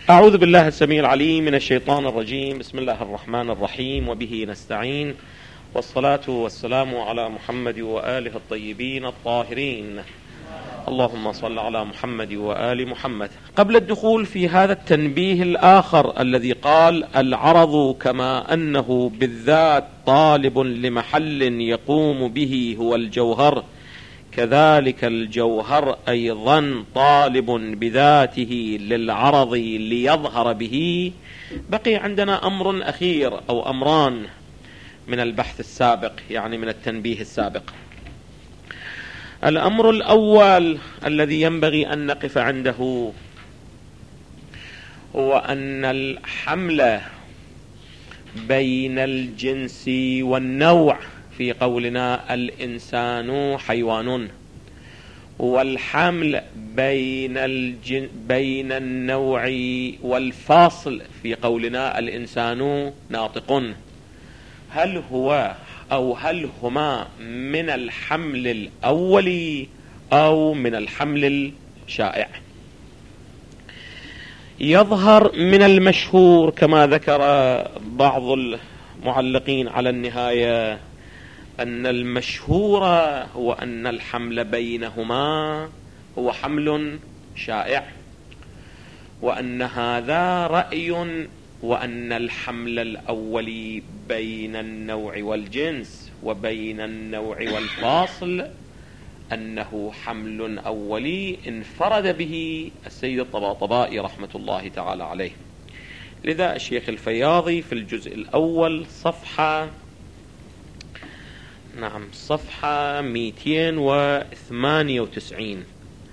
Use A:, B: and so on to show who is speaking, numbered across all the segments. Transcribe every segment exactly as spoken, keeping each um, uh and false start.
A: أعوذ بالله السميع العليم من الشيطان الرجيم. بسم الله الرحمن الرحيم، وبه نستعين، والصلاة والسلام على محمد وآله الطيبين الطاهرين. اللهم صل على محمد وآل محمد. قبل الدخول في هذا التنبيه الآخر الذي قال: العرض كما أنه بالذات طالب لمحل يقوم به هو الجوهر، كذلك الجوهر أيضا طالب بذاته للعرض ليظهر به. بقي عندنا أمر أخير أو أمران من البحث السابق، يعني من التنبيه السابق. الأمر الأول الذي ينبغي أن نقف عنده هو أن الحمل بين الجنس والنوع، في قولنا الإنسان حيوان، والحمل بين الجن بين النوع والفاصل في قولنا الإنسان ناطق، هل هو أو هل هما من الحمل الأولي أو من الحمل الشائع؟ يظهر من المشهور كما ذكر بعض المعلقين على النهاية أن المشهور هو أن الحمل بينهما هو حمل شائع، وأن هذا رأي، وأن الحمل الأولي بين النوع والجنس وبين النوع والفاصل أنه حمل أولي انفرد به السيد الطباطبائي رحمة الله تعالى عليه. لذا الشيخ الفياضي في الجزء الأول صفحة نعم صفحة مئتين وثمانية وتسعين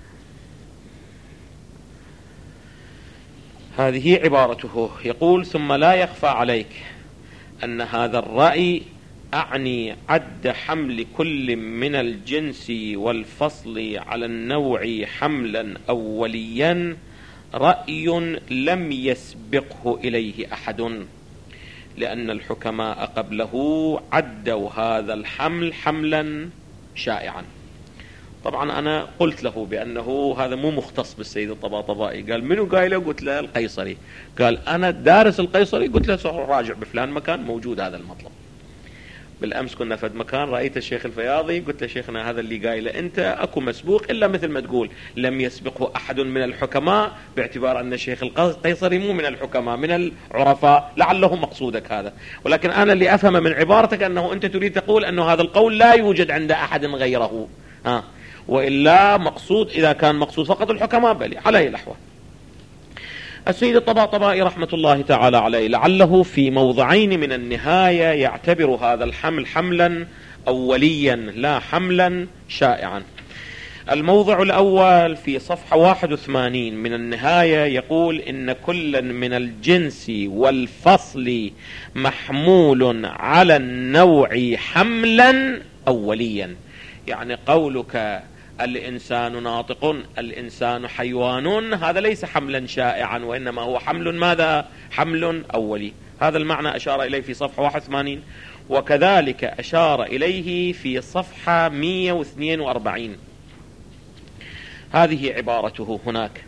A: هذه عبارته، يقول: ثم لا يخفى عليك أن هذا الرأي، أعني عد حمل كل من الجنس والفصل على النوع حملا أوليا، رأي لم يسبقه إليه أحد، لأن الحكماء قبله عدوا هذا الحمل حملا شائعا. طبعا أنا قلت له بأنه هذا مو مختص بالسيد الطباطبائي. قال: منو قايله؟ قلت له: القيصري. قال: أنا دارس القيصري. قلت له: راجع بفلان مكان موجود هذا المطلب. بالأمس كنا في مكان رأيت الشيخ الفياضي، قلت له: شيخنا هذا اللي قايله أنت أكو مسبوق، إلا مثل ما تقول لم يسبقه أحد من الحكماء، باعتبار أن الشيخ القيصري مو من الحكماء، من العرفاء، لعله مقصودك هذا. ولكن أنا اللي أفهم من عبارتك أنه أنت تريد تقول أنه هذا القول لا يوجد عند أحد غيره، ها، وإلا مقصود إذا كان مقصود فقط الحكماء بل على أي الأحوال. السيد الطباطبائي رحمة الله تعالى عليه لعله في موضعين من النهاية يعتبر هذا الحمل حملا أوليا لا حملا شائعا. الموضع الأول في صفحة واحد وثمانين من النهاية يقول: إن كلا من الجنس والفصل محمول على النوع حملا أوليا. يعني قولك الإنسان ناطق، الإنسان حيوان، هذا ليس حملا شائعا، وإنما هو حمل ماذا؟ حمل أولي. هذا المعنى أشار إليه في صفحة واحد وثمانين، وكذلك أشار إليه في صفحة مئة واثنين وأربعين. هذه عبارته هناك،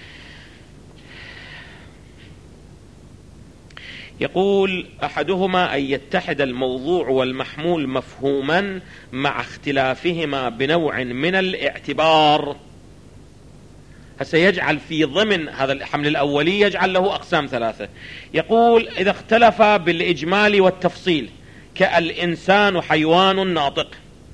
A: يقول: أحدهما أن يتحد الموضوع والمحمول مفهوما مع اختلافهما بنوع من الاعتبار. هسه يجعل في ضمن هذا الحمل الأولي يجعل له أقسام ثلاثة. يقول: إذا اختلف بالإجمال والتفصيل كالإنسان حيوان ناطق.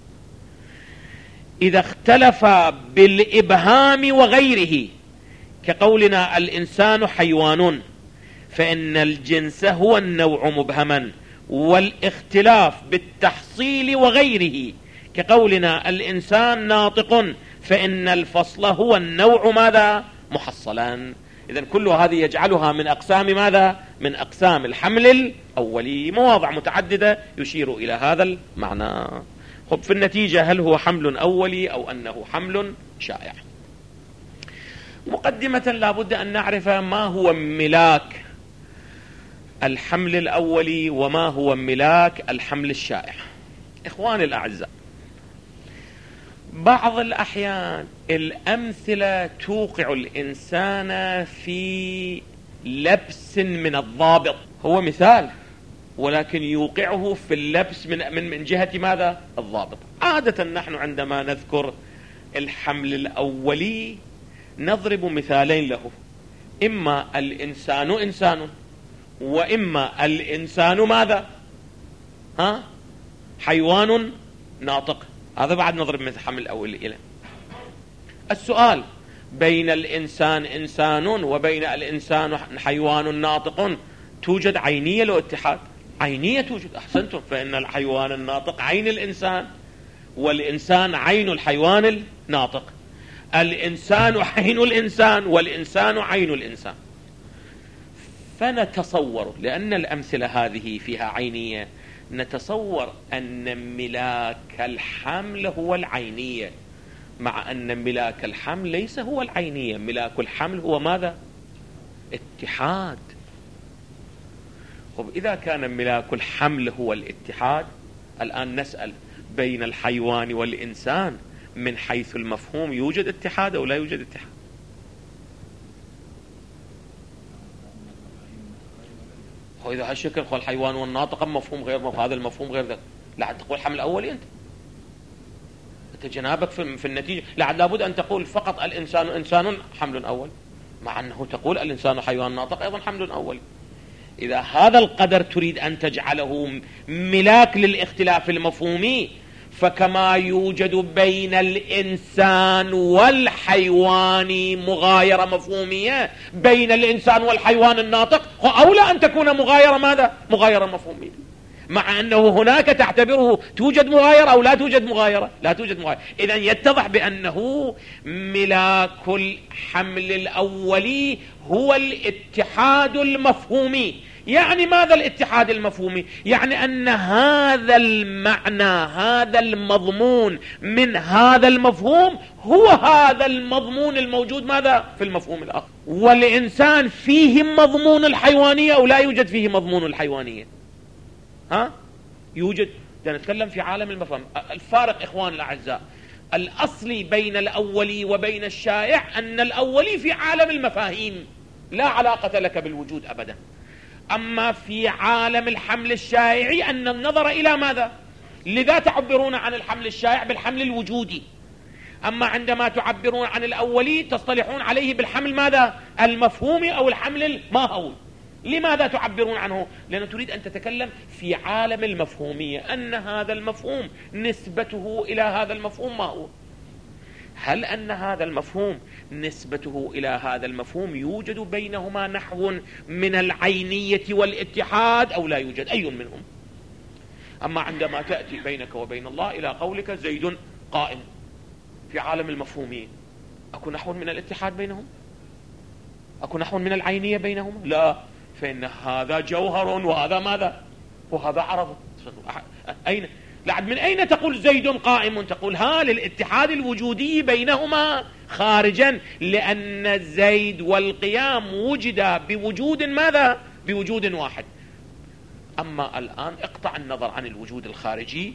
A: إذا اختلف بالإبهام وغيره كقولنا الإنسان حيوان، فإن الجنس هو النوع مبهما، والاختلاف بالتحصيل وغيره كقولنا الإنسان ناطق، فإن الفصل هو النوع ماذا؟ محصلا. إذن كل هذه يجعلها من أقسام ماذا؟ من أقسام الحمل الأولي. مواضع متعددة يشير إلى هذا المعنى. خب، في النتيجة هل هو حمل أولي أو أنه حمل شائع؟ مقدمة لابد أن نعرف ما هو ملاك الحمل الأولي وما هو ملاك الحمل الشائع. إخواني الأعزاء، بعض الأحيان الأمثلة توقع الإنسان في لبس من الضابط، هو مثال ولكن يوقعه في اللبس من من من جهة ماذا؟ الضابط. عادة نحن عندما نذكر الحمل الأولي نضرب مثالين له، إما الإنسان إنسان، وإما الإنسان ماذا؟ ها؟ حيوان ناطق. هذا بعد نضرب مثل الحمل الأولي إليه. السؤال: بين الإنسان إنسان وبين الإنسان حيوان ناطق توجد عينية لو اتحاد؟ عينية توجد، أحسنتم، فإن الحيوان الناطق عين الإنسان، والإنسان عين الحيوان الناطق. الإنسان عين الإنسان والإنسان عين الإنسان. فنتصور، لأن الأمثلة هذه فيها عينية، نتصور أن ملاك الحمل هو العينية، مع أن ملاك الحمل ليس هو العينية. ملاك الحمل هو ماذا؟ اتحاد. طب إذا كان ملاك الحمل هو الاتحاد، الآن نسأل: بين الحيوان والإنسان من حيث المفهوم يوجد اتحاد أو لا يوجد اتحاد؟ وإذا هالشكل قال الحيوان والناطق مفهوم غير مفهوم، هذا المفهوم غير ذلك، لعد تقول حمل أولي. أنت أنت جنابك في, في النتيجة لعد لابد أن تقول فقط الإنسان إنسان حمل أول، مع أنه تقول الإنسان حيوان ناطق أيضا حمل أول. إذا هذا القدر تريد أن تجعله ملاك للاختلاف المفهومي، فكما يوجد بين الإنسان والحيوان مغايرة مفهومية، بين الإنسان والحيوان الناطق أولى أن تكون مغايرة ماذا؟ مغايرة مفهومية، مع أنه هناك تعتبره توجد مغايرة أو لا توجد مغايرة؟ لا توجد مغايرة. إذن يتضح بأنه ملاك الحمل الأولي هو الاتحاد المفهومي. يعني ماذا الاتحاد المفهومي؟ يعني أن هذا المعنى، هذا المضمون من هذا المفهوم هو هذا المضمون الموجود ماذا؟ في المفهوم الآخر. والإنسان فيه مضمون الحيوانية أو لا يوجد فيه مضمون الحيوانية؟ ها؟ يوجد. نتكلم في عالم المفهوم. الفارق إخوان الأعزاء الأصلي بين الأولي وبين الشائع أن الأولي في عالم المفاهيم لا علاقة لك بالوجود أبدا. أما في عالم الحمل الشائعي أن النظر إلى ماذا؟ لذا تعبرون عن الحمل الشائع بالحمل الوجودي. أما عندما تعبرون عن الأولي تصطلحون عليه بالحمل ماذا؟ المفهومي أو الحمل الماهوي. لماذا تعبرون عنه؟ لأن تريد أن تتكلم في عالم المفهومية، أن هذا المفهوم نسبته إلى هذا المفهوم ما هو؟ هل أن هذا المفهوم نسبته إلى هذا المفهوم يوجد بينهما نحو من العينية والاتحاد أو لا يوجد؟ أي منهم؟ أما عندما تأتي بينك وبين الله إلى قولك زيد قائم في عالم المفهومية، أكو نحو من الاتحاد بينهم؟ أكو نحو من العينية بينهما؟ لا، فإن هذا جوهر وهذا ماذا؟ وهذا عرض. أين؟ لعد من أين تقول زيد قائم؟ تقول ها للاتحاد الوجودي بينهما خارجا، لأن زيد والقيام وجد بوجود ماذا؟ بوجود واحد. أما الآن اقطع النظر عن الوجود الخارجي،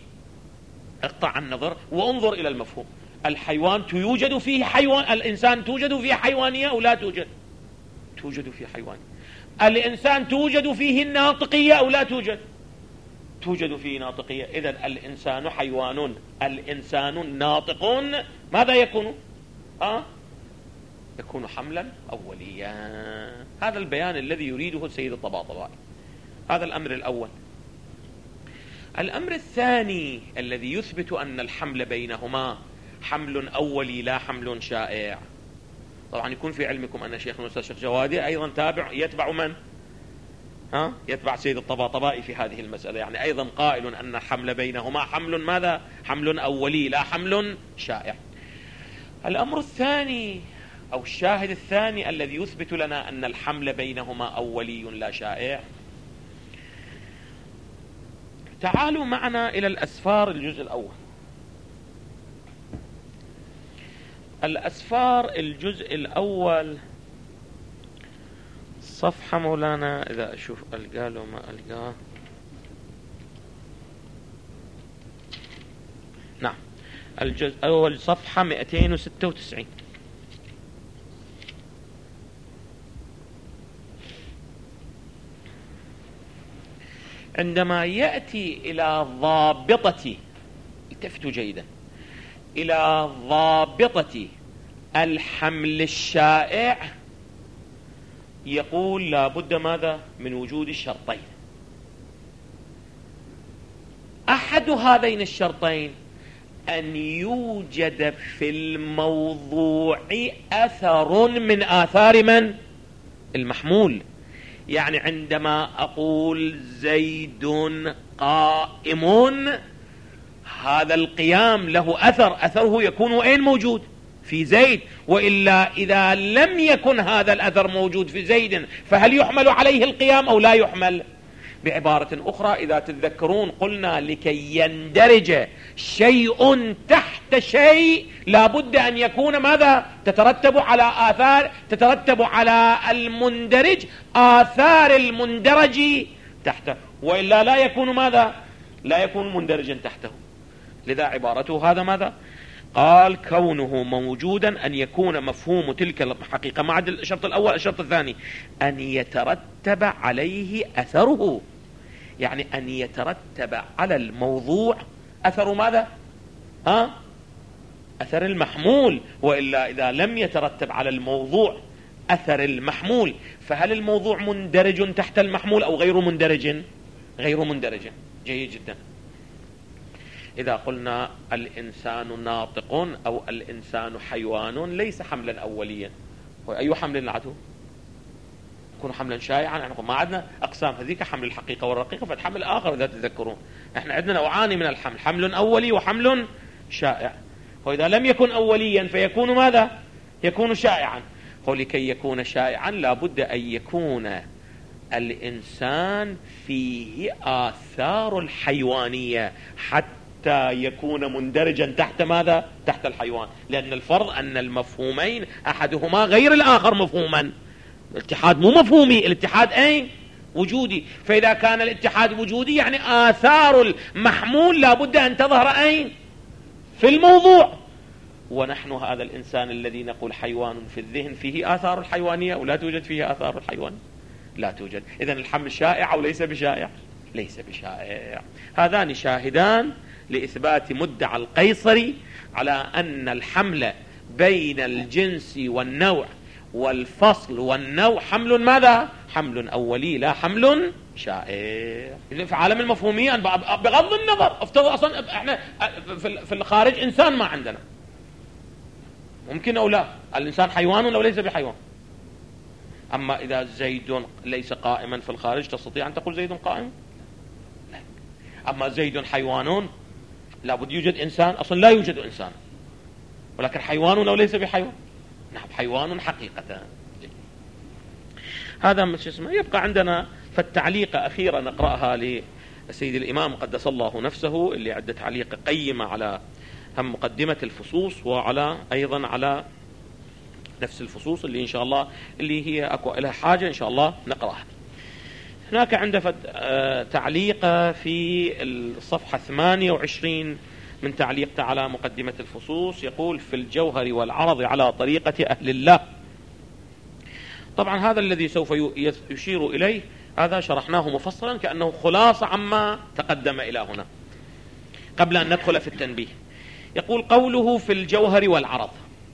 A: اقطع النظر وانظر إلى المفهوم. الحيوان توجد فيه حيوان، الإنسان توجد فيه حيوانية أو لا توجد؟ توجد فيه حيوانية. الإنسان توجد فيه الناطقية أو لا توجد؟ توجد فيه ناطقية. إذن الإنسان حيوان، الإنسان ناطق، ماذا يكون؟ آه؟ يكون حملا أوليا. هذا البيان الذي يريده السيد الطباطبائي. هذا الأمر الأول. الأمر الثاني الذي يثبت أن الحمل بينهما حمل أولي لا حمل شائع. طبعا يكون في علمكم أن شيخنا الأستاذ الشيخ جوادي أيضا تابع يتبع من؟ ها؟ يتبع سيد الطباطبائي في هذه المسألة، يعني أيضا قائل أن الحمل بينهما حمل ماذا؟ حمل أولي لا حمل شائع. الأمر الثاني أو الشاهد الثاني الذي يثبت لنا أن الحمل بينهما أولي لا شائع، تعالوا معنا إلى الأسفار الجزء الأول. الأسفار الجزء الأول صفحة مولانا إذا أشوف ألقاه لو ما ألقاه. نعم، الجزء الأول صفحة مئتين وستة وتسعين. عندما يأتي إلى ضابطة، التفتوا جيدا، إلى ضابطة الحمل الشائع، يقول لا بد ماذا؟ من وجود الشرطين. أحد هذين الشرطين أن يوجد في الموضوع أثر من آثار من؟ المحمول. يعني عندما أقول زيد قائم، هذا القيام له أثر، أثره يكون وين موجود؟ في زيد. وإلا إذا لم يكن هذا الأثر موجود في زيد فهل يحمل عليه القيام أو لا يحمل؟ بعبارة أخرى، إذا تتذكرون قلنا لكي يندرج شيء تحت شيء لابد أن يكون ماذا؟ تترتب على آثار، تترتب على المندرج آثار المندرج تحته، وإلا لا يكون ماذا؟ لا يكون مندرجا تحته. لذا عبارته هذا ماذا؟ قال كونه موجودا أن يكون مفهوم تلك الحقيقة، ما عدا الشرط الأول. الشرط الثاني أن يترتب عليه أثره، يعني أن يترتب على الموضوع أثر ماذا؟ ها؟ أثر المحمول. وإلا إذا لم يترتب على الموضوع أثر المحمول فهل الموضوع مندرج تحت المحمول أو غير مندرج؟ غير مندرج. جيد جدا. إذا قلنا الإنسان ناطق أو الإنسان حيوان ليس حملا أوليا، أي حمل نعته؟ يكون حملا شائعا. نحن ما عندنا أقسام، هذيك حمل الحقيقة والرقيقة، فالحمل آخر إذا تذكرون. احنا عندنا نوعان من الحمل، حمل أولي وحمل شائع. وإذا لم يكن أوليا فيكون ماذا؟ يكون شائعا. ولكي يكون شائعا لابد أن يكون الإنسان فيه آثار الحيوانية حتى يكون مندرجا تحت ماذا؟ تحت الحيوان. لأن الفرض أن المفهومين أحدهما غير الآخر مفهوما. الاتحاد مو مفهومي، الاتحاد أين؟ وجودي. فإذا كان الاتحاد وجودي يعني آثار المحمول لابد أن تظهر أين؟ في الموضوع. ونحن هذا الإنسان الذي نقول حيوان في الذهن فيه آثار الحيوانية ولا توجد فيه آثار الحيوان؟ لا توجد. إذن الحمل شائع أو ليس بشائع؟ ليس بشائع. هذان شاهدان لإثبات مدعى القيصري على أن الحمل بين الجنس والنوع والفصل والنوع حمل ماذا؟ حمل أولي لا حمل شائع. في عالم المفهومية بغض النظر افترض أصلا احنا في الخارج إنسان ما عندنا، ممكن أو لا؟ الإنسان حيوان أو ليس بحيوان؟ أما إذا زيد ليس قائما في الخارج تستطيع أن تقول زيد قائم؟ لا. أما زيد حيوان لابد يوجد إنسان، أصلا لا يوجد إنسان، ولكن حيوان أو ليس بحيوان؟ نعم حيوان حقيقة. هذا مش اسمه. يبقى عندنا فالتعليق أخيرا نقرأها لسيد الإمام قدس الله نفسه، اللي عدة تعليق قيمة على هم مقدمة الفصوص وعلى أيضا على نفس الفصوص اللي إن شاء الله اللي هي أكو لها حاجة إن شاء الله نقرأها. هناك عنده تعليق في الصفحة ثمانية وعشرين من تعليق على مقدمة الفصوص، يقول في الجوهر والعرض على طريقة أهل الله. طبعا هذا الذي سوف يشير إليه هذا شرحناه مفصلا كأنه خلاصة عما تقدم إلى هنا قبل أن ندخل في التنبيه. يقول قوله في الجوهر والعرض.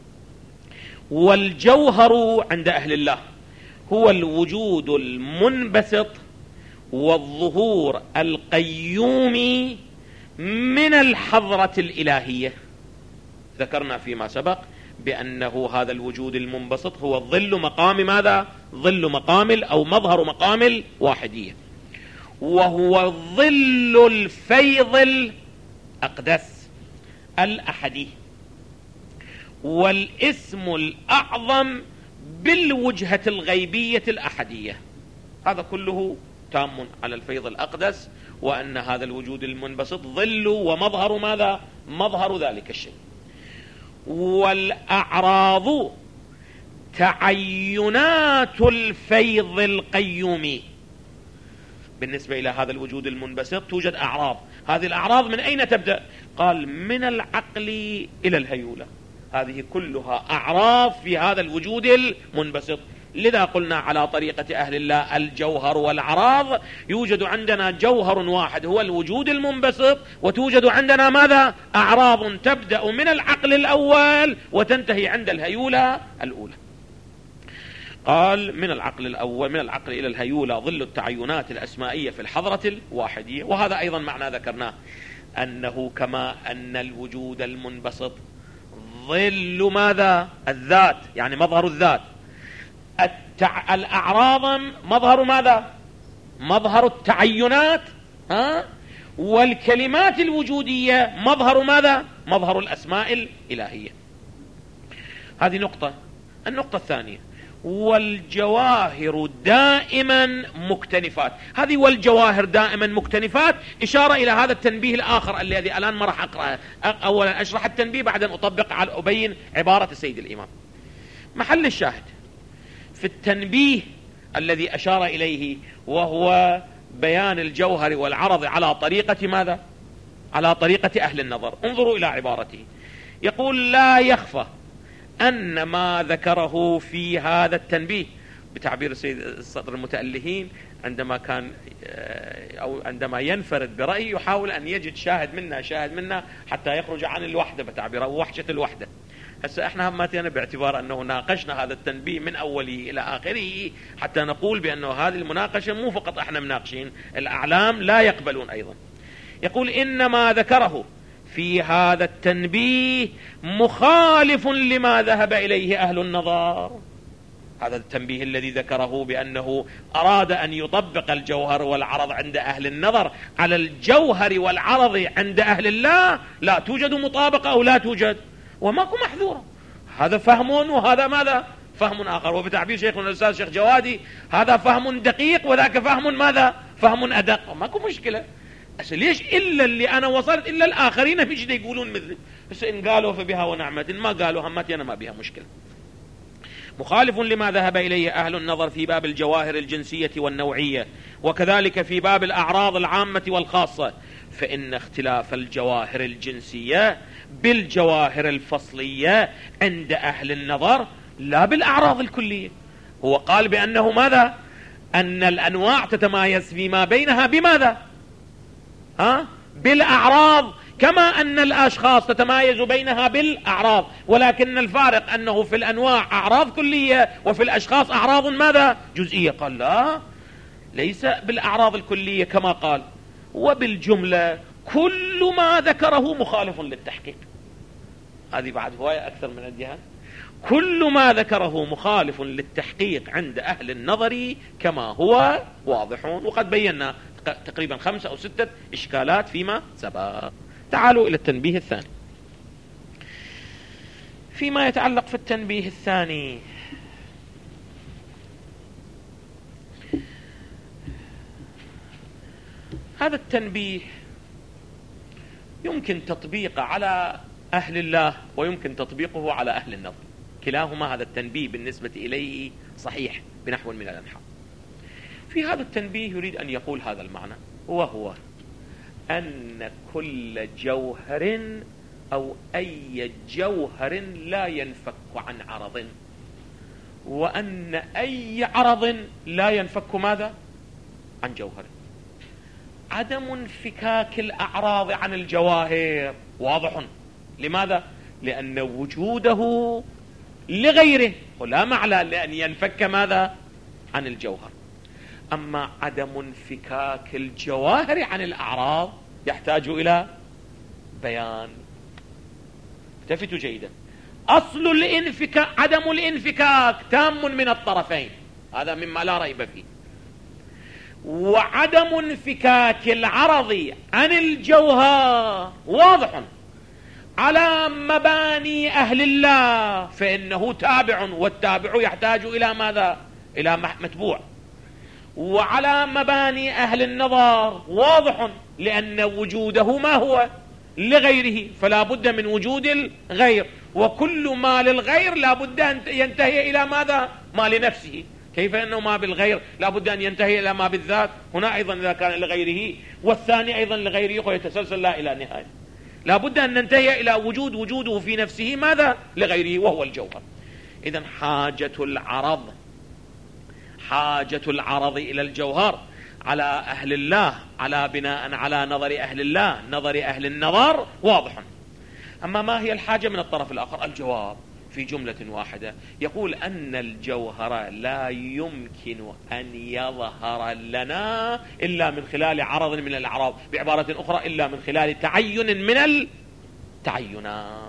A: والجوهر عند أهل الله هو الوجود المنبسط والظهور القيوم من الحضرة الإلهية. ذكرنا فيما سبق بأنه هذا الوجود المنبسط هو ظل مقام ماذا؟ ظل مقام أو مظهر مقام الواحدية، وهو ظل الفيض الأقدس الأحدي، والاسم الأعظم بالوجهة الغيبية الأحدية. هذا كله تام على الفيض الأقدس، وأن هذا الوجود المنبسط ظل ومظهر ماذا؟ مظهر ذلك الشيء. والأعراض تعينات الفيض القيوم. بالنسبة إلى هذا الوجود المنبسط توجد أعراض. هذه الأعراض من أين تبدأ؟ قال من العقل إلى الهيولة. هذه كلها أعراض في هذا الوجود المنبسط. لذا قلنا على طريقة أهل الله الجوهر والعراض، يوجد عندنا جوهر واحد هو الوجود المنبسط، وتوجد عندنا ماذا؟ أعراض تبدأ من العقل الأول وتنتهي عند الهيولة الأولى. قال من العقل الأول، من العقل إلى الهيولة ظل التعينات الأسمائية في الحضرة الواحدية. وهذا أيضا معنى ذكرناه، أنه كما أن الوجود المنبسط ظل ماذا؟ الذات، يعني مظهر الذات. التع... الأعراض مظهر ماذا؟ مظهر التعينات، ها؟ والكلمات الوجودية مظهر ماذا؟ مظهر الأسماء الإلهية. هذه نقطة. النقطة الثانية، والجواهر دائما مكتنفات. هذه والجواهر دائما مكتنفات إشارة إلى هذا التنبيه الآخر الذي الآن ما راح أقرأه. أولا أشرح التنبيه، بعدين أطبق على أبين عبارة السيد الإمام. محل الشاهد في التنبيه الذي أشار إليه وهو بيان الجوهر والعرض على طريقة ماذا؟ على طريقة أهل النظر. انظروا إلى عبارته، يقول لا يخفى أن ما ذكره في هذا التنبيه، بتعبير السيد الصدر المتألهين عندما كان أو عندما ينفرد برأي يحاول أن يجد شاهد منا شاهد منا حتى يخرج عن الوحدة، بتعبير وحشة الوحدة. هسه احنا هماتنا باعتبار أنه ناقشنا هذا التنبيه من أوله إلى آخره حتى نقول بأنه هذه المناقشة مو فقط احنا مناقشين، الأعلام لا يقبلون أيضا. يقول إنما ذكره في هذا التنبيه مخالف لما ذهب إليه أهل النظر. هذا التنبيه الذي ذكره بأنه أراد أن يطبق الجوهر والعرض عند أهل النظر على الجوهر والعرض عند أهل الله، لا توجد مطابقة أو لا توجد، وماكو محذورة. هذا فهم وهذا ماذا؟ فهم آخر. وبتعبير شيخنا الأستاذ شيخ جوادي، هذا فهم دقيق وذاك فهم ماذا؟ فهم أدق. ماكو مشكلة. بس ليش إلا اللي أنا وصلت إلا الآخرين مش يقولون مثلي؟ بس إن قالوا فبها ونعمة، إن ما قالوا همتي أنا ما بها مشكلة. مخالف لما ذهب إليه أهل النظر في باب الجواهر الجنسية والنوعية، وكذلك في باب الأعراض العامة والخاصة، فإن اختلاف الجواهر الجنسية بالجواهر الفصلية عند أهل النظر لا بالأعراض الكلية. هو قال بأنه ماذا؟ أن الأنواع تتمايز فيما بينها بماذا؟ ها؟ بالأعراض، كما أن الأشخاص تتمايز بينها بالأعراض، ولكن الفارق أنه في الأنواع أعراض كلية وفي الأشخاص أعراض ماذا؟ جزئية. قال لا، ليس بالأعراض الكلية كما قال، وبالجملة كل ما ذكره مخالف للتحقيق. هذه بعد هواية أكثر من الجهة. كل ما ذكره مخالف للتحقيق عند أهل النظر كما هو واضح، وقد بينا تقريبا خمسة أو ستة إشكالات فيما سبق. تعالوا إلى التنبيه الثاني. فيما يتعلق في التنبيه الثاني، هذا التنبيه يمكن تطبيقه على أهل الله ويمكن تطبيقه على أهل النظر. كلاهما هذا التنبيه بالنسبة إليه صحيح بنحو من الأنحاء. في هذا التنبيه يريد أن يقول هذا المعنى، وهو أن كل جوهر أو أي جوهر لا ينفك عن عرض، وأن أي عرض لا ينفك ماذا؟ عن جوهر. عدم انفكاك الأعراض عن الجواهر واضح. لماذا؟ لأن وجوده لغيره، ولا معنى لأن ينفك ماذا؟ عن الجوهر. أما عدم انفكاك الجواهر عن الأعراض يحتاج إلى بيان. التفتوا جيدا، أصل الانفكاك عدم الانفكاك تام من الطرفين، هذا مما لا ريب فيه. وعدم انفكاك العرض عن الجوهر واضح على مباني أهل الله، فإنه تابع، والتابع يحتاج إلى ماذا؟ إلى متبوع. وعلى مباني أهل النظر واضح، لأن وجوده ما هو؟ لغيره، فلا بد من وجود الغير، وكل ما للغير لا بد أن ينتهي إلى ماذا؟ ما لنفسه. كيف أنه ما بالغير لا بد أن ينتهي إلى ما بالذات؟ هنا أيضا إذا كان لغيره، والثاني أيضا لغيره، ويتسلسل لا إلى نهاية. لا بد أن ننتهي إلى وجود وجوده في نفسه ماذا؟ لغيره، وهو الجوهر. إذن حاجة العرض حاجة العرض إلى الجوهر على أهل الله على بناء على نظر أهل الله نظر أهل النظر واضح. أما ما هي الحاجة من الطرف الآخر؟ الجواب في جملة واحدة يقول أن الجوهر لا يمكن أن يظهر لنا إلا من خلال عرض من الأعراض، بعبارة أخرى إلا من خلال تعين من التعينات.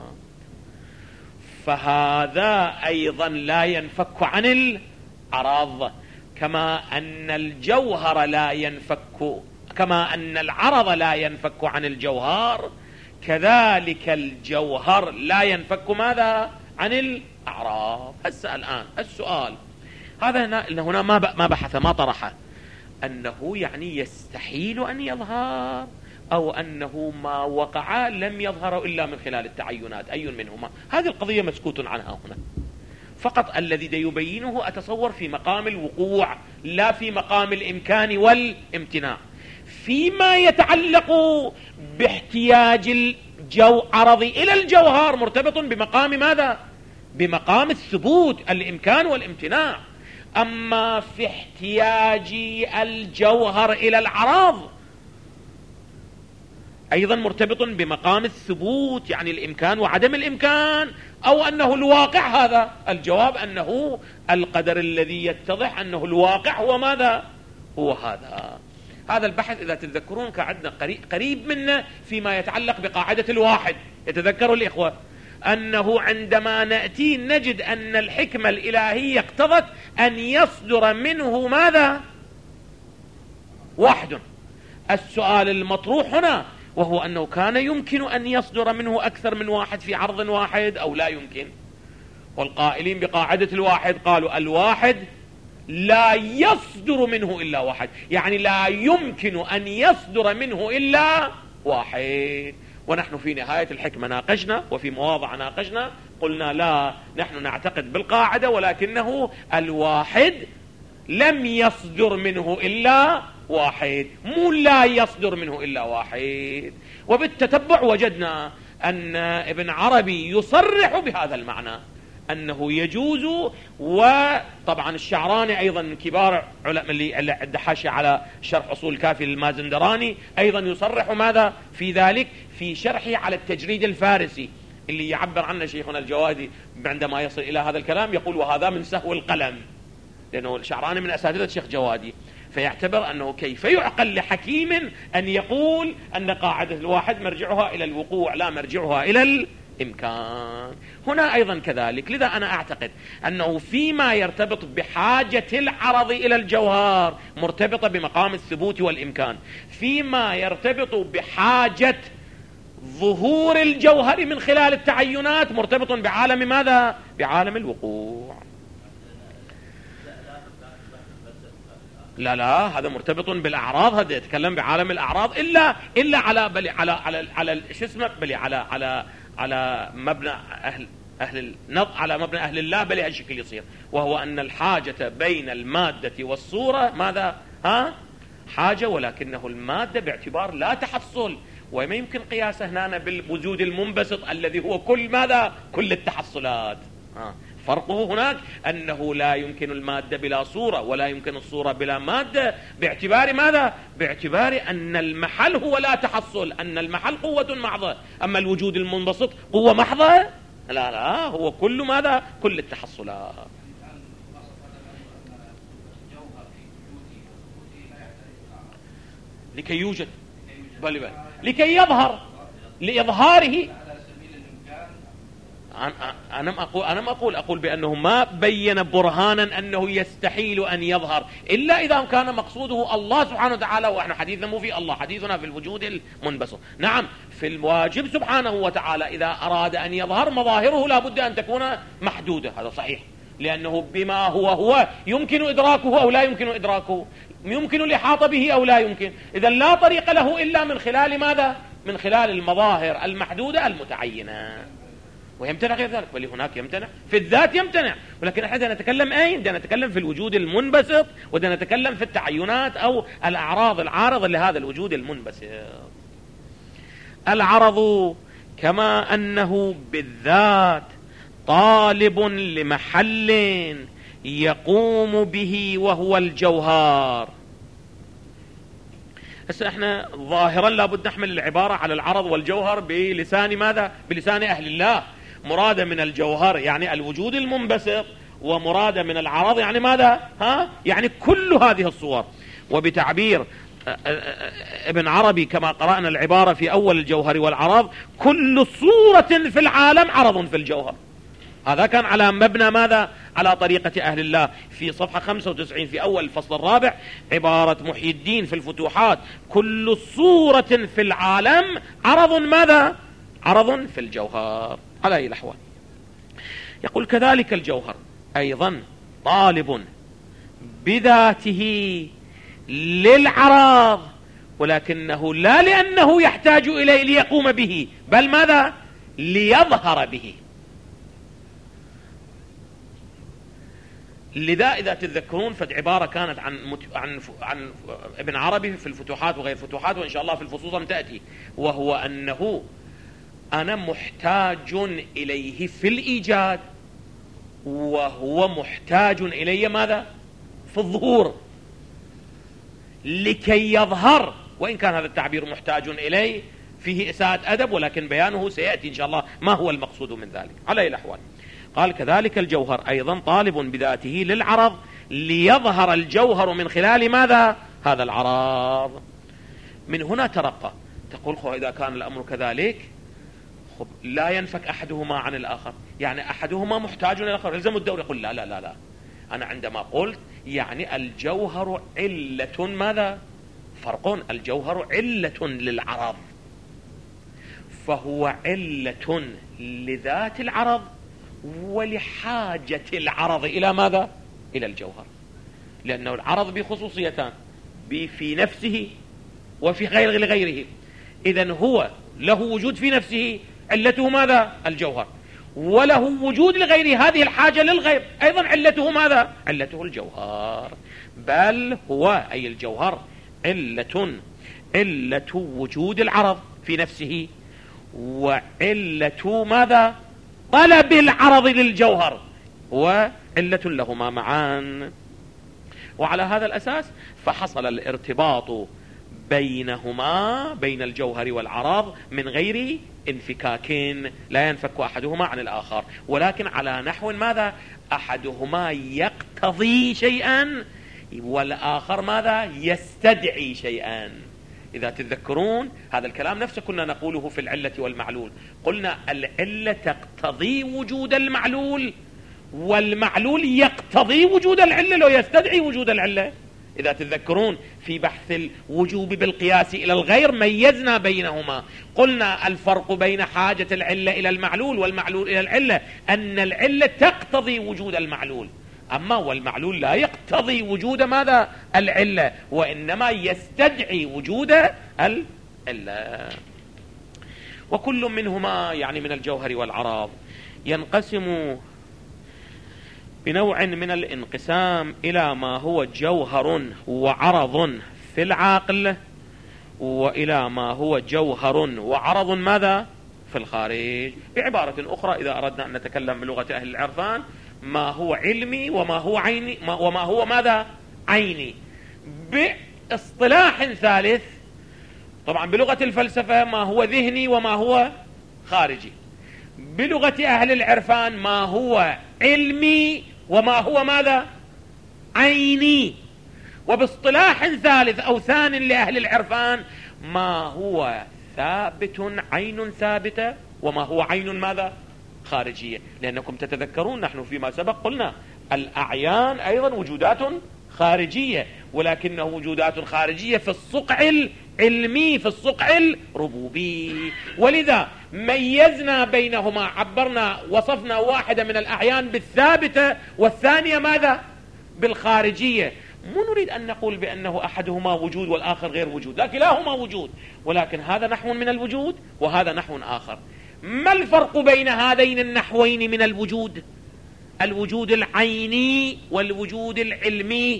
A: فهذا أيضا لا ينفك عن العرض، كما أن الجوهر لا ينفك، كما أن العرض لا ينفك عن الجوهر، كذلك الجوهر لا ينفك ماذا؟ عن الأعراض. هسه الآن السؤال هذا هنا ما بحث ما طرحه، أنه يعني يستحيل أن يظهر أو أنه ما وقع لم يظهر إلا من خلال التعينات، أي منهما؟ هذه القضية مسكوت عنها هنا. فقط الذي يبينه أتصور في مقام الوقوع لا في مقام الإمكان والامتناع. فيما يتعلق باحتياج الجو عرض إلى الجوهر مرتبط بمقام ماذا؟ بمقام الثبوت الإمكان والامتناع. أما في احتياج الجوهر إلى العرض أيضا مرتبط بمقام الثبوت، يعني الإمكان وعدم الإمكان، أو أنه الواقع. هذا الجواب أنه القدر الذي يتضح أنه الواقع هو ماذا؟ هو هذا. هذا البحث إذا تتذكرون كعدنا قريب منه فيما يتعلق بقاعدة الواحد. يتذكروا الإخوة أنه عندما نأتي نجد أن الحكمة الإلهية اقتضت أن يصدر منه ماذا؟ واحد. السؤال المطروح هنا وهو أنه كان يمكن أن يصدر منه أكثر من واحد في عرض واحد أو لا يمكن. والقائلين بقاعدة الواحد قالوا الواحد لا يصدر منه إلا واحد، يعني لا يمكن أن يصدر منه إلا واحد. ونحن في نهاية الحكمة ناقشنا وفي مواضع ناقشنا قلنا لا، نحن نعتقد بالقاعدة ولكنه الواحد لم يصدر منه إلا واحد، مو لا يصدر منه إلا واحد. وبالتتبع وجدنا أن ابن عربي يصرح بهذا المعنى أنه يجوز. وطبعا الشعراني أيضا من كبار علماء اللي عنده حاشية على شرح أصول الكافي للمازندراني أيضا يصرح ماذا في ذلك في شرحه على التجريد الفارسي اللي يعبر عنه شيخنا الجوادي عندما يصل إلى هذا الكلام يقول وهذا من سهو القلم، لأنه الشعراني من أساتذة الشيخ جوادي، فيعتبر أنه كيف يعقل لحكيم أن يقول أن قاعدة الواحد مرجعها إلى الوقوع لا مرجعها إلى الإمكان. هنا أيضا كذلك. لذا أنا أعتقد أنه فيما يرتبط بحاجة العرض إلى الجوهر مرتبطة بمقام الثبوت والإمكان، فيما يرتبط بحاجة ظهور الجوهر من خلال التعينات مرتبط بعالم ماذا؟ بعالم الوقوع. لا لا هذا مرتبط بالأعراض، هذا يتكلم بعالم الأعراض إلا إلا على بل على على على شو اسمه بل على على على مبنى أهل أهل النظ على مبنى أهل الله بل هالشكل يصير، وهو أن الحاجة بين المادة والصورة ماذا؟ ها حاجة، ولكنه المادة باعتبار لا تحصل، وما يمكن قياسه هنا بالوجود المنبسط الذي هو كل ماذا؟ كل التحصلات. ها فرقه هناك أنه لا يمكن المادة بلا صورة ولا يمكن الصورة بلا مادة، باعتبار ماذا؟ باعتبار أن المحل هو لا تحصل، أن المحل قوة محضة، أما الوجود المنبسط قوة محضة لا لا هو كل ماذا؟ كل التحصلات. لكي يوجد بل بل لكي يظهر لإظهاره. أنا أقول أنا ما أقول أقول بأنه ما بين برهانا أنه يستحيل أن يظهر إلا إذا كان مقصوده الله سبحانه وتعالى، وإحنا حديثنا مو في الله، حديثنا في الوجود المنبسط. نعم في الواجب سبحانه وتعالى إذا أراد أن يظهر مظاهره لا بد أن تكون محدودة، هذا صحيح، لأنه بما هو هو يمكن إدراكه أو لا يمكن إدراكه، يمكن الإحاطة به أو لا يمكن. إذا لا طريق له إلا من خلال ماذا؟ من خلال المظاهر المحدودة المتعينة، ويمتنع غير ذلك. بل هناك يمتنع في الذات يمتنع، ولكن احنا نتكلم اين؟ بدنا نتكلم في الوجود المنبسط، وبدنا نتكلم في التعينات او الاعراض العارضه لهذا الوجود المنبسط. العرض كما انه بالذات طالب لمحل يقوم به وهو الجوهر. هسه احنا ظاهرا لابد نحمل العبارة على العرض والجوهر بلسان ماذا؟ بلسان أهل الله. مراد من الجوهر يعني الوجود المنبسط، ومراد من العرض يعني ماذا؟ ها؟ يعني كل هذه الصور. وبتعبير ابن عربي كما قرأنا العبارة في أول الجوهر والعرض: كل صورة في العالم عرض في الجوهر. هذا كان على مبنى ماذا؟ على طريقة أهل الله. في صفحة خمسة وتسعين في أول الفصل الرابع عبارة محي الدين في الفتوحات: كل صورة في العالم عرض ماذا؟ عرض في الجوهر. على أي الأحوال يقول: كذلك الجوهر أيضا طالب بذاته للعرض، ولكنه لا لأنه يحتاج إليه ليقوم به، بل ماذا؟ ليظهر به. لذا إذا تتذكرون فد عبارة كانت عن عن عن ابن عربي في الفتوحات وغير الفتوحات، وإن شاء الله في الفصوص تأتي، وهو أنه أنا محتاج إليه في الإيجاد، وهو محتاج إلي ماذا؟ في الظهور، لكي يظهر. وإن كان هذا التعبير محتاج إليه فيه إساءة أدب، ولكن بيانه سيأتي إن شاء الله ما هو المقصود من ذلك. على أي الأحوال قال: كذلك الجوهر أيضا طالب بذاته للعرض، ليظهر الجوهر من خلال ماذا؟ هذا العرض. من هنا ترقى تقول: خو إذا كان الأمر كذلك خب لا ينفك أحدهما عن الآخر، يعني أحدهما محتاج إلى الآخر، يلزم الدور. يقول: لا لا لا لا، أنا عندما قلت يعني الجوهر علة ماذا؟ فرق. الجوهر علة للعرض، فهو علة لذات العرض ولحاجة العرض إلى ماذا؟ إلى الجوهر، لأنه العرض بخصوصيتان: في نفسه وفي غير غيره. إذن هو له وجود في نفسه، علته ماذا؟ الجوهر، وله وجود لغيره، هذه الحاجة للغير أيضا علته ماذا؟ علته الجوهر. بل هو أي الجوهر علة علة وجود العرض في نفسه، وعلة ماذا؟ طلب العرض للجوهر، وعلة لهما معا. وعلى هذا الأساس فحصل الارتباط بينهما، بين الجوهر والعرض، من غير انفكاك، لا ينفك أحدهما عن الآخر، ولكن على نحو ماذا؟ أحدهما يقتضي شيئا والآخر ماذا؟ يستدعي شيئا. إذا تتذكرون هذا الكلام نفسه كنا نقوله في العلة والمعلول، قلنا العلة تقتضي وجود المعلول، والمعلول يقتضي وجود العلة لو يستدعي وجود العلة. إذا تتذكرون في بحث الوجوب بالقياس إلى الغير ميزنا بينهما، قلنا الفرق بين حاجة العلة إلى المعلول والمعلول إلى العلة أن العلة تقتضي وجود المعلول، أما والمعلول لا يقتضي وجود ماذا؟ العلة، وإنما يستدعي وجود العلة. وكل منهما يعني من الجوهر والعرض ينقسم بنوع من الانقسام إلى ما هو جوهر وعرض في العقل، وإلى ما هو جوهر وعرض ماذا؟ في الخارج. بعبارة أخرى إذا أردنا أن نتكلم بلغة أهل العرفان: ما هو علمي وما هو عيني، وما هو ماذا؟ عيني. باصطلاح ثالث طبعا بلغة الفلسفة: ما هو ذهني وما هو خارجي. بلغة أهل العرفان: ما هو علمي وما هو ماذا؟ عيني. وباصطلاح ثالث أو ثان لأهل العرفان: ما هو ثابت عين ثابتة وما هو عين ماذا؟ خارجية. لأنكم تتذكرون نحن فيما سبق قلنا الأعيان أيضا وجودات خارجية، ولكنه وجودات خارجية في الصقع العلمي، في الصقع الربوبي. ولذا ميزنا بينهما، عبرنا وصفنا واحدة من الأعيان بالثابتة والثانية ماذا؟ بالخارجية. مو نريد أن نقول بأنه أحدهما وجود والآخر غير وجود، لا، كلاهما وجود، ولكن هذا نحو من الوجود وهذا نحو آخر. ما الفرق بين هذين النحوين من الوجود؟ الوجود العيني والوجود العلمي.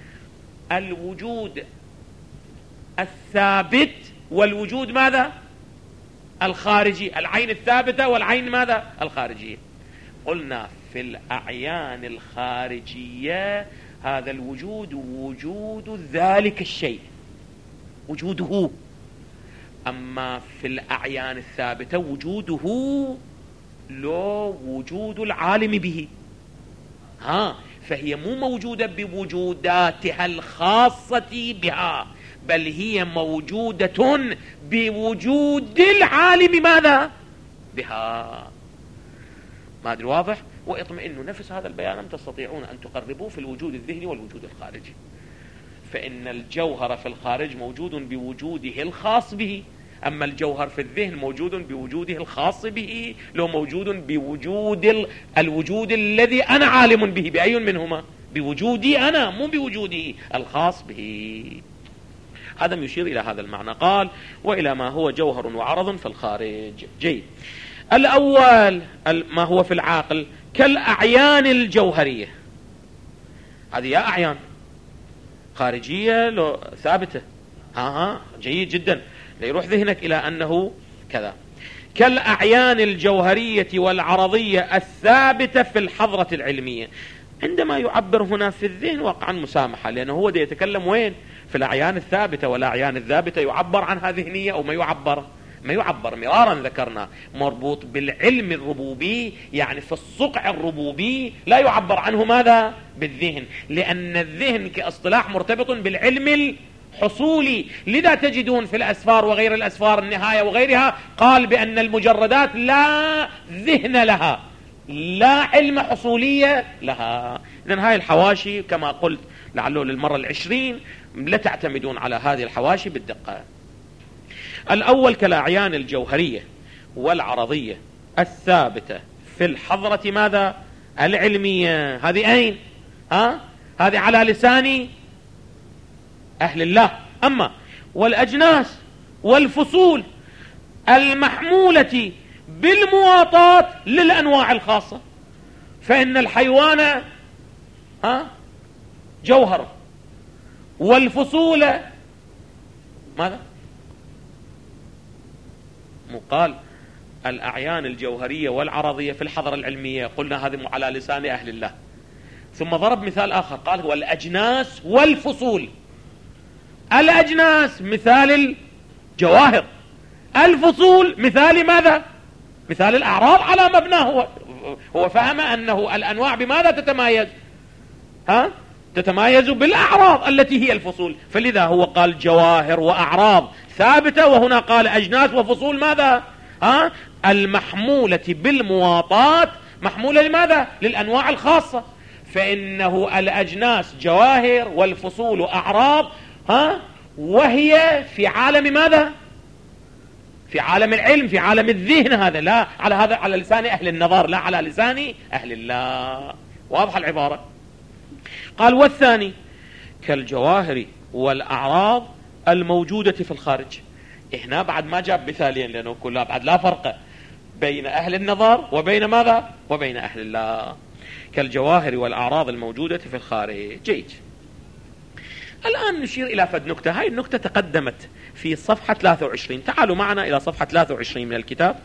A: الوجود الثابت والوجود ماذا؟ الخارجي. العين الثابتة والعين ماذا؟ الخارجية. قلنا في في الأعيان الخارجية هذا الوجود وجود ذلك الشيء، وجوده. أما في الأعيان الثابتة وجوده لو وجود العالم به، ها فهي مو موجودة بوجوداتها الخاصة بها، بل هي موجودة بوجود العالم ماذا بها. ما أدري واضح؟ واطمئنوا، نفس هذا البيان لم تستطيعون أن تقربوه في الوجود الذهني والوجود الخارجي. فإن الجوهر في الخارج موجود بوجوده الخاص به، أما الجوهر في الذهن موجود بوجوده الخاص به، لو موجود بوجود ال... الوجود الذي أنا عالم به. بأي منهما؟ بوجودي أنا، مو بوجوده الخاص به. هذا يشير إلى هذا المعنى. قال وإلى ما هو جوهر وعرض في الخارج. جيد. الأول ما هو في العاقل كالأعيان الجوهرية، هذه يا أعيان خارجية لو ثابتة. ها ها جيد جدا، ليروح ذهنك إلى أنه كذا. كالأعيان الجوهرية والعرضية الثابتة في الحضرة العلمية. عندما يعبر هنا في الذهن وقعا مسامحة، لأنه هو ده يتكلم وين؟ في الأعيان الثابتة. والأعيان الثابتة يعبر عنها ذهنية أو ما يعبر؟ ما يعبر، مرارا ذكرنا، مربوط بالعلم الربوبي، يعني في الصقع الربوبي لا يعبر عنه ماذا؟ بالذهن، لأن الذهن كاصطلاح مرتبط بالعلم الحصولي. لذا تجدون في الأسفار وغير الأسفار النهاية وغيرها قال بأن المجردات لا ذهن لها، لا علم حصولية لها. إذن هاي الحواشي كما قلت لعله للمرة العشرين لا تعتمدون على هذه الحواشي بالدقة. الأول كالأعيان الجوهرية والعرضية الثابتة في الحضرة ماذا؟ العلمية. هذه أين؟ ها؟ هذه على لسان أهل الله. أما والأجناس والفصول المحمولة بالمواطات للأنواع الخاصة، فإن الحيوان ها جوهر، والفصول ماذا؟ مقال الأعيان الجوهرية والعرضية في الحضرة العلمية، قلنا هذه على لسان أهل الله. ثم ضرب مثال آخر قال هو الأجناس والفصول. الأجناس مثال الجواهر، الفصول مثال ماذا؟ مثال الأعراض على مبناه. هو, هو فهم أنه الأنواع بماذا تتمايز؟ ها؟ تتمايز بالأعراض التي هي الفصول، فلذا هو قال جواهر وأعراض ثابتة، وهنا قال أجناس وفصول ماذا؟ ها؟ المحمولة بالمواطات، محمولة لماذا؟ للأنواع الخاصة. فإنه الأجناس جواهر والفصول أعراض، ها؟ وهي في عالم ماذا؟ في عالم العلم، في عالم الذهن. هذا لا على هذا على لسان أهل النظر، لا على لسان أهل الله. واضح العبارة؟ قال والثاني كالجواهر والأعراض الموجودة في الخارج. هنا بعد ما جاب مثالين، لأنه كلها بعد لا فرق بين أهل النظر وبين ماذا؟ وبين أهل الله. كالجواهر والأعراض الموجودة في الخارج. جيد. الآن نشير إلى فد نكتة. هاي النكتة تقدمت في صفحة ثلاثة وعشرين. تعالوا معنا إلى صفحة ثلاثة وعشرين من الكتاب.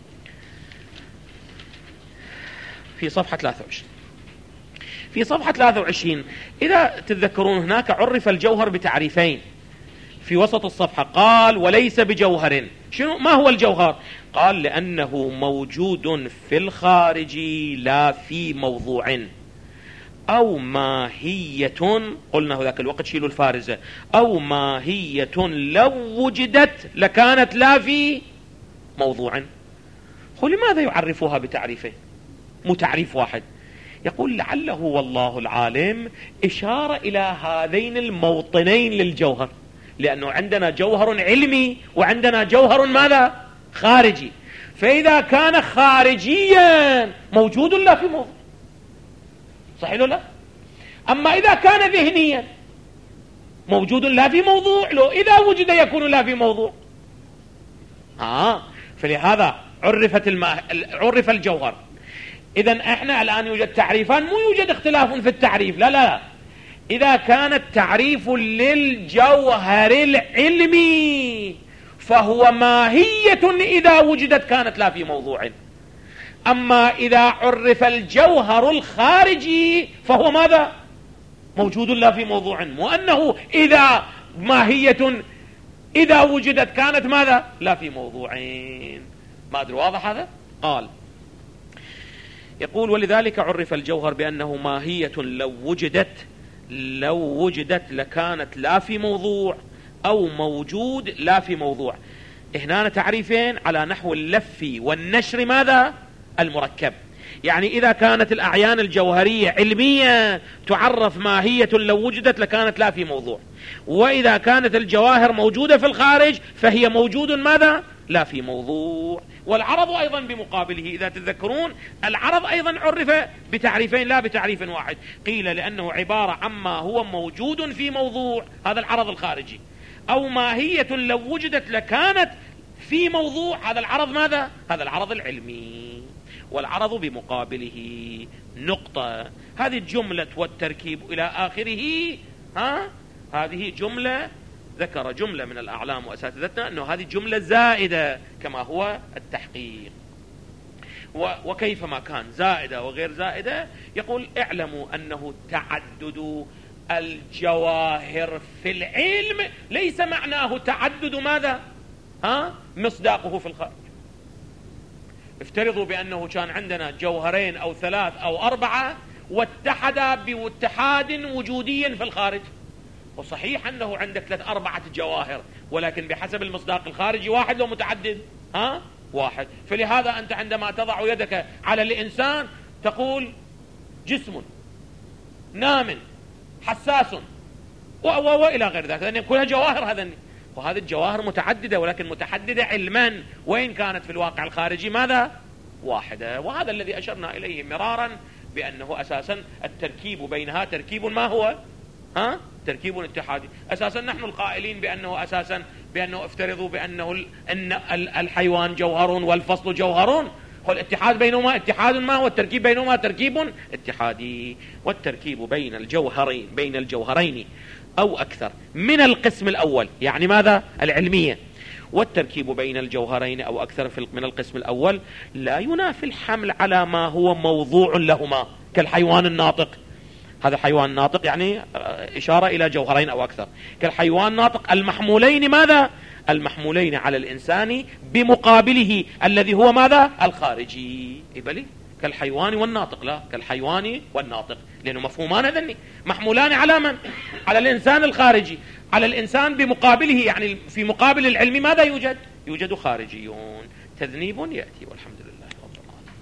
A: في صفحة ثلاثة وعشرين في صفحة ثلاثة وعشرين إذا تتذكرون هناك عرف الجوهر بتعريفين في وسط الصفحة. قال وليس بجوهر. شنو ما هو الجوهر؟ قال لأنه موجود في الخارج لا في موضوع، أو ماهية، قلنا ذاك الوقت شيلوا الفارزة، أو ماهية لو وجدت لكانت لا في موضوع. لماذا يعرفوها بتعريفين مو تعريف واحد؟ يقول لعله والله العالم إشارة إلى هذين الموطنين للجوهر، لأنه عندنا جوهر علمي وعندنا جوهر ماذا؟ خارجي. فإذا كان خارجيا موجود لا في موضوع، صحيح لا؟ أما إذا كان ذهنيا موجود لا في موضوع، لو إذا وجد يكون لا في موضوع. آه فلهذا عرفت الماء عرف الجوهر. إذن احنا الآن يوجد تعريفان، مو يوجد اختلاف في التعريف، لا لا. إذا كان التعريف للجوهر العلمي فهو ماهية إذا وجدت كانت لا في موضوع. أما إذا عرف الجوهر الخارجي فهو ماذا؟ موجود لا في موضوع، مو أنه إذا ماهية إذا وجدت كانت ماذا؟ لا في موضوعين. ما أدري واضح هذا؟ قال يقول ولذلك عرف الجوهر بأنه ماهية لو وجدت لو وجدت لكانت لا في موضوع أو موجود لا في موضوع. هنا تعريفين على نحو اللف والنشر ماذا؟ المركب. يعني إذا كانت الأعيان الجوهرية علمية تعرف ماهية لو وجدت لكانت لا في موضوع، وإذا كانت الجواهر موجودة في الخارج فهي موجود ماذا؟ لا في موضوع. والعرض أيضا بمقابله، إذا تذكرون العرض أيضا عرف بتعريفين لا بتعريف واحد. قيل لأنه عبارة عما هو موجود في موضوع، هذا العرض الخارجي، أو ماهية لو وجدت لكانت في موضوع، هذا العرض ماذا؟ هذا العرض العلمي. والعرض بمقابله نقطة. هذه الجملة والتركيب إلى آخره، ها هذه جملة ذكر جملة من الأعلام وأساتذتنا أنه هذه جملة زائدة كما هو التحقيق. وكيفما كان زائدة وغير زائدة يقول اعلموا أنه تعدد الجواهر في العلم ليس معناه تعدد ماذا؟ ها مصداقه في الخارج. افترضوا بأنه كان عندنا جوهرين أو ثلاث أو أربعة واتحدا باتحاد وجودي في الخارج، وصحيح أنه عندك ثلاث أربعة جواهر، ولكن بحسب المصداق الخارجي واحد لو متعدد ها واحد. فلهذا أنت عندما تضع يدك على الإنسان تقول جسم نام حساس وإلى غير ذلك، لأن كلها جواهر هذا. وهذه الجواهر متعددة ولكن متحددة علما، وإن كانت في الواقع الخارجي ماذا؟ واحدة. وهذا الذي أشرنا إليه مرارا بأنه أساسا التركيب بينها تركيب ما هو؟ ها؟ تركيب اتحادي. أساسا نحن القائلين بأنه أساسا بأنه افترضوا بأنه أن الحيوان جوهر والفصل جوهر، والاتحاد بينهما اتحاد ما، والتركيب بينهما تركيب اتحادي. والتركيب بين الجوهرين بين الجوهرين أو أكثر من القسم الأول، يعني ماذا؟ العلمية. والتركيب بين الجوهرين أو أكثر من القسم الأول لا ينافي الحمل على ما هو موضوع لهما، كالحيوان الناطق. هذا حيوان ناطق يعني إشارة إلى جوهرين أو أكثر. كالحيوان الناطق المحمولين ماذا؟ المحمولين على الإنسان بمقابله الذي هو ماذا؟ الخارجي. إبلي كالحيوان والناطق، لا كالحيوان والناطق، لأنه مفهومان هذني محمولان على من؟ على الإنسان الخارجي. على الإنسان بمقابله، يعني في مقابل العلم ماذا يوجد؟ يوجد خارجيون. تذنيب يأتي والحمد لله.